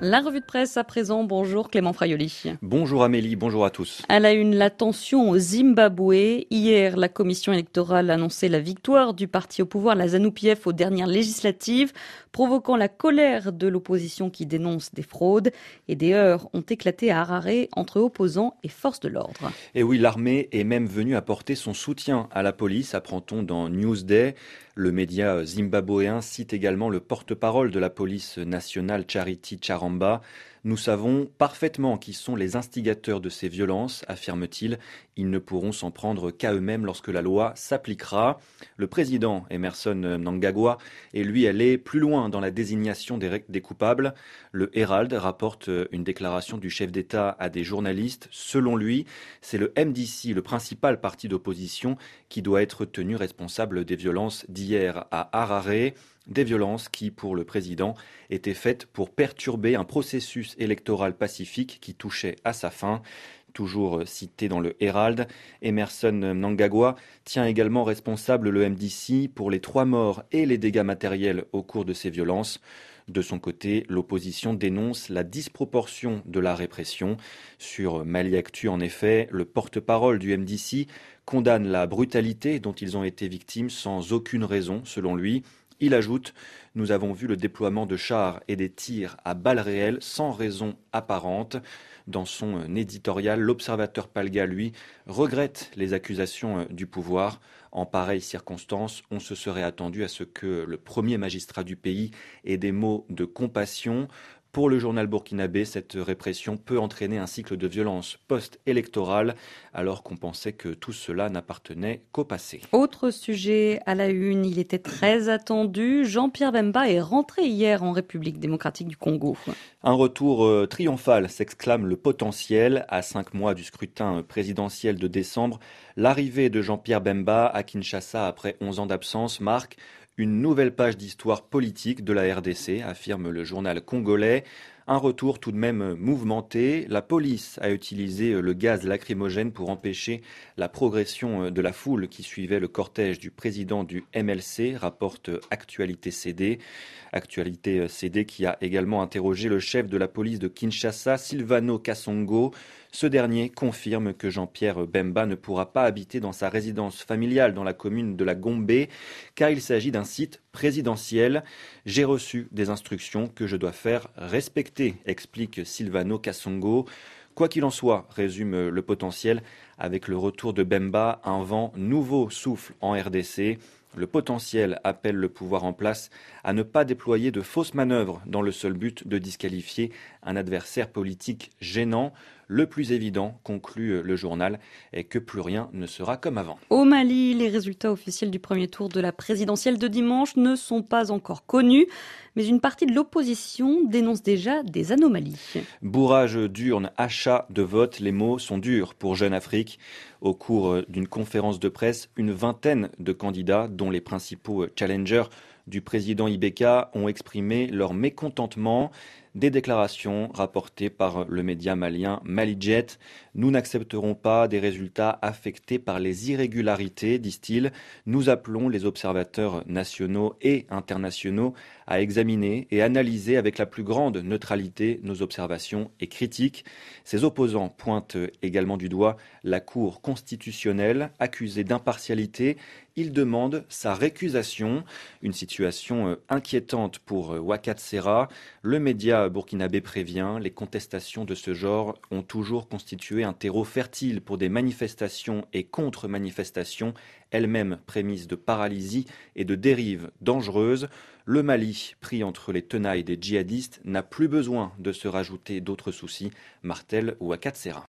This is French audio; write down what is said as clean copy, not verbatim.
La revue de presse à présent, bonjour Clément Fraioli. Bonjour Amélie, bonjour à tous. À la une, la tension au Zimbabwe. Hier, la commission électorale a annoncé la victoire du parti au pouvoir, la ZANU-PF, aux dernières législatives, provoquant la colère de l'opposition qui dénonce des fraudes. Et des heurts ont éclaté à Harare entre opposants et forces de l'ordre. Et oui, l'armée est même venue apporter son soutien à la police, apprend-on dans Newsday. Le média zimbabwéen cite également le porte-parole de la police nationale, Charity Charamba. Nous savons parfaitement qui sont les instigateurs de ces violences, affirme-t-il. Ils ne pourront s'en prendre qu'à eux-mêmes lorsque la loi s'appliquera. Le président Emmerson Mnangagwa est lui allé plus loin dans la désignation des coupables. Le Herald rapporte une déclaration du chef d'État à des journalistes. Selon lui, c'est le MDC, le principal parti d'opposition, qui doit être tenu responsable des violences d'hier à Harare. Des violences qui, pour le président, étaient faites pour perturber un processus électoral pacifique qui touchait à sa fin. Toujours cité dans le Herald, Emmerson Mnangagwa tient également responsable le MDC pour les 3 morts et les dégâts matériels au cours de ces violences. De son côté, l'opposition dénonce la disproportion de la répression. Sur Mali Actu, en effet, le porte-parole du MDC condamne la brutalité dont ils ont été victimes sans aucune raison, selon lui. Il ajoute « Nous avons vu le déploiement de chars et des tirs à balles réelles sans raison apparente ». Dans son éditorial, l'Observateur Palga, lui, regrette les accusations du pouvoir. En pareille circonstance, on se serait attendu à ce que le premier magistrat du pays ait des mots de compassion. Pour le journal burkinabé, cette répression peut entraîner un cycle de violence post-électorale, alors qu'on pensait que tout cela n'appartenait qu'au passé. Autre sujet à la une, il était très attendu. Jean-Pierre Bemba est rentré hier en République démocratique du Congo. Un retour triomphal, s'exclame le potentiel. À 5 mois du scrutin présidentiel de décembre, l'arrivée de Jean-Pierre Bemba à Kinshasa après 11 ans d'absence marque une nouvelle page d'histoire politique de la RDC, affirme le journal congolais. Un retour tout de même mouvementé. La police a utilisé le gaz lacrymogène pour empêcher la progression de la foule qui suivait le cortège du président du MLC, rapporte Actualité CD. Actualité CD qui a également interrogé le chef de la police de Kinshasa, Silvano Kasongo. Ce dernier confirme que Jean-Pierre Bemba ne pourra pas habiter dans sa résidence familiale dans la commune de la Gombe, car il s'agit d'un site présidentiel. J'ai reçu des instructions que je dois faire respecter, explique Silvano Kasongo. Quoi qu'il en soit, résume le potentiel, avec le retour de Bemba, un vent nouveau souffle en RDC. Le potentiel appelle le pouvoir en place à ne pas déployer de fausses manœuvres dans le seul but de disqualifier un adversaire politique gênant. Le plus évident, conclut le journal, est que plus rien ne sera comme avant. Au Mali, les résultats officiels du premier tour de la présidentielle de dimanche ne sont pas encore connus, mais une partie de l'opposition dénonce déjà des anomalies. Bourrage d'urnes, achat de vote, les mots sont durs pour Jeune Afrique. Au cours d'une conférence de presse, une vingtaine de candidats, dont les principaux challengers du président Ibeka, ont exprimé leur mécontentement. Des déclarations rapportées par le média malien Malijet. Nous n'accepterons pas des résultats affectés par les irrégularités, disent-ils. Nous appelons les observateurs nationaux et internationaux à examiner et analyser avec la plus grande neutralité nos observations et critiques. Ces opposants pointent également du doigt la Cour constitutionnelle, accusée d'impartialité. Ils demandent sa récusation, une situation inquiétante pour Ouakhatsera. Le média burkinabé prévient, les contestations de ce genre ont toujours constitué un terreau fertile pour des manifestations et contre-manifestations, elles-mêmes prémices de paralysie et de dérives dangereuses. Le Mali, pris entre les tenailles des djihadistes, n'a plus besoin de se rajouter d'autres soucis, martèle Ouakhatsera.